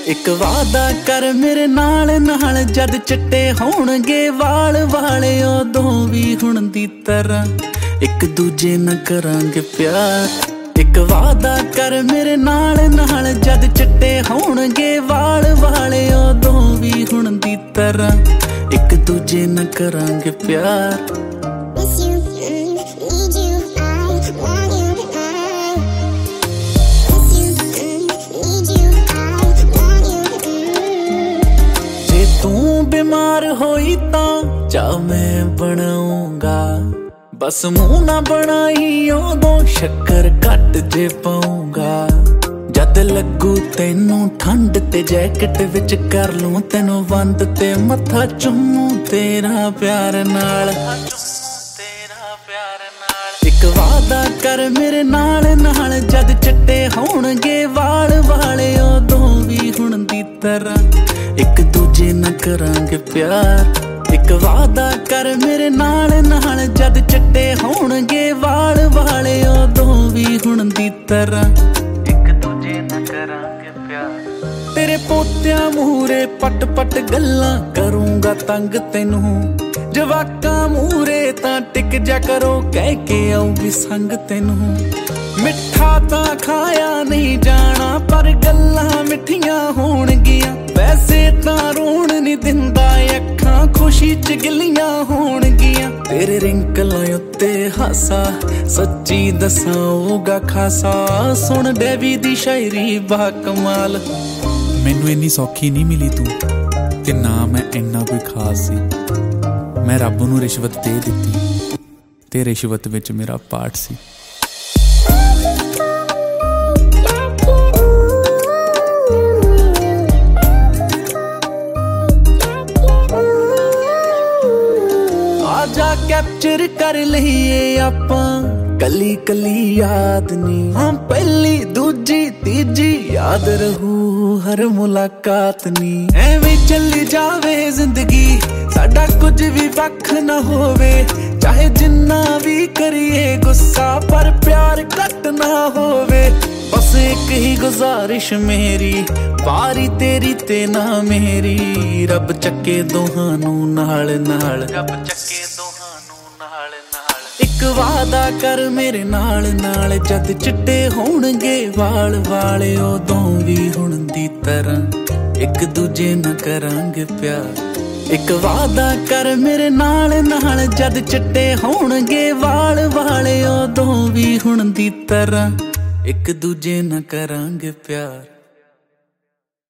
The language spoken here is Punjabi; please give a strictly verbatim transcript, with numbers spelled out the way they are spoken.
ਇੱਕ ਵਾਦਾ ਕਰ ਮੇਰੇ ਨਾਲ ਨਾਲ ਜਦ ਚਿੱਟੇ ਹੋਣਗੇ ਵਾਲ ਵਾਲੇ ਉਦੋਂ ਵੀ ਹੁਣ ਦੀ ਤਰ੍ਹਾਂ ਇੱਕ ਦੂਜੇ ਨਾਲ ਕਰਾਂਗੇ ਪਿਆਰ। ਇੱਕ ਵਾਦਾ ਕਰ ਮੇਰੇ ਨਾਲ ਨਾਲ ਜਦ ਚਿੱਟੇ ਹੋਣਗੇ ਵਾਲ ਵਾਲੇ ਉਦੋਂ ਵੀ ਹੁਣ ਦੀ ਤਰ੍ਹਾਂ ਇੱਕ ਦੂਜੇ ਨਾਲ ਕਰਾਂਗੇ ਪਿਆਰ। ਤੂੰ ਬਿਮਾਰ ਹੋਈ ਤਾਂ ਚਾਹ ਮੈਂ ਬਣਾਉਂਗਾ, ਬਸ ਮੂੰਹ ਨਾ ਬਣਾਈ ਉਦੋਂ ਸ਼ੱਕਰ ਘੱਟ ਜੇ ਪਾਉਂਗਾ। ਜਦ ਲੱਗੂ ਤੈਨੂੰ ਠੰਡ ਤੇ ਜੈਕਟ ਵਿੱਚ ਕਰ ਲੂੰ ਤੈਨੂੰ ਬੰਦ ਤੇ ਮੱਥਾ ਚੁੰਮੂ ਤੇਰਾ ਪਿਆਰ ਨਾਲ। ਇੱਕ ਵਾਦਾ ਕਰ ਮੇਰੇ ਨਾਲ ਨਾਲ ਜਦ ਚਿੱਟੇ ਹੋਣਗੇ ਵਾਲ ਵਾਲੇ ਉਦੋਂ ਵੀ ਹੁਣ ਦੀ ਤਰ੍ਹਾਂ ਇੱਕ ਦੂਜੇ ਨਾਲ ਕਰਾਂਗੇ ਪਿਆਰ। ਇੱਕ ਵਾਦਾ ਕਰ ਮੇਰੇ ਨਾਲ ਨਾਲ ਜਦ ਚਿੱਟੇ ਹੋਣਗੇ ਵਾਲ ਵਾਲੇ ਉਦੋਂ ਵੀ ਹੁਣ ਦੀ ਤਰ੍ਹਾਂ ਇੱਕ ਦੂਜੇ ਨਾਲ ਕਰਾਂਗੇ ਪਿਆਰ। ਤੇਰੇ ਪੋਤਿਆਂ ਮੂਹਰੇ ਪਟ ਪਟ ਗੱਲਾਂ ਕਰੂੰਗਾ ਤੰਗ ਤੈਨੂੰ, ਜਵਾਕਾਂ ਮੂਹਰੇ ਤਾਂ ਟਿਕ ਜਾ ਕਰੋ ਕਹਿ ਕੇ ਆਊਗੀ ਸੰਗ ਤੈਨੂੰ। ਮਿੱਠਾ ਤਾਂ ਖਾਇਆ ਨਹੀਂ ਜਾਣਾ ਪਰ ਗੱਲਾਂ ਮਿੱਠੀਆਂ ਹੋਣਗੀਆਂ, ਵੈਸੇ ਤਾਂ ਰੋਣ ਨਹੀਂ ਦਿੰਦਾ ਅੱਖਾਂ ਖੁਸ਼ੀ ਚ ਗਿੱਲੀਆਂ ਹੋਣਗੀਆਂ। ਤੇਰੇ ਰਿੰਕਲਾਂ ਉੱਤੇ ਹਾਸਾ ਸੱਚੀ ਦਸਾਊਗਾ ਖਾਸਾ, ਸੁਣ ਡੈਵੀ ਦੀ ਸ਼ਾਇਰੀ ਬਾ ਕਮਾਲ। ਮੈਨੂੰ ਇੰਨੀ ਸੌਖੀ ਨਹੀਂ ਮਿਲੀ ਤੂੰ ਤੇ ਨਾ ਮੈਂ ਇੰਨਾ ਕੋਈ ਖਾਸ ਸੀ। ਮੈਂ ਰੱਬ ਨੂੰ ਰਿਸ਼ਵਤ ਦੇ ਦਿੱਤੀ ਤੇ ਰਿਸ਼ਵਤ ਵਿੱਚ ਮੇਰਾ ਪਾਰਟ ਸੀ। ਆਜਾ ਕੈਪਚਰ ਕਰ ਲਈਏ ਆਪਾਂ ਕੱਲੀ ਕੱਲੀ ਯਾਦ ਨੀ, ਹਾਂ ਪਹਿਲੀ ਦੂਜੀ ਤੀਜੀ ਯਾਦ ਰਹੂ ਹਰ ਮੁਲਾਕਾਤ ਨੀ। ਐਵੇਂ ਚੱਲੀ ਜਾਵੇ ਜ਼ਿੰਦਗੀ ਸਾਡਾ ਕੁਝ ਵੀ ਵੱਖ ਨਾ ਹੋਵੇ, ਚਾਹੇ ਜਿੰਨਾ ਵੀ ਕਰੀਏ ਗੁੱਸਾ ਪਰ ਪਿਆਰ ਘੱਟ ਨਾ ਹੋਵੇ। ਬਸ ਇੱਕ ਹੀ ਗੁਜ਼ਾਰਿਸ਼ ਮੇਰੀ ਵਾਰੀ ਤੇਰੀ ਤੇ ਨਾ ਮੇਰੀ, ਰੱਬ ਚੱਕੇ ਦੋਹਾਂ ਨੂੰ ਨਾਲ ਨਾਲ, ਰੱਬ ਚੱਕੇ ਦੋਹਾਂ ਨੂੰ ਨਾਲ ਨਾਲ। ਇੱਕ ਵਾਦਾ ਕਰ ਮੇਰੇ ਨਾਲ ਨਾਲ ਜਦ ਚਿੱਟੇ ਹੋਣਗੇ ਵਾਲ ਵਾਲੇ ਉਦੋਂ ਵੀ ਹੁਣ ਦੀ ਤਰ੍ਹਾਂ ਇੱਕ ਦੂਜੇ ਨਾਲ ਕਰਾਂਗੇ ਪਿਆਰ। ਇੱਕ ਵਾਦਾ ਕਰ ਮੇਰੇ ਨਾਲ ਨਾਲ ਜਦ ਚਿੱਟੇ ਹੋਣਗੇ ਵਾਲ ਵਾਲੇ ਉਦੋਂ ਵੀ ਹੁਣ ਦੀ ਤਰ੍ਹਾਂ ਇੱਕ ਦੂਜੇ ਨਾਲ ਕਰਾਂਗੇ ਪਿਆਰ।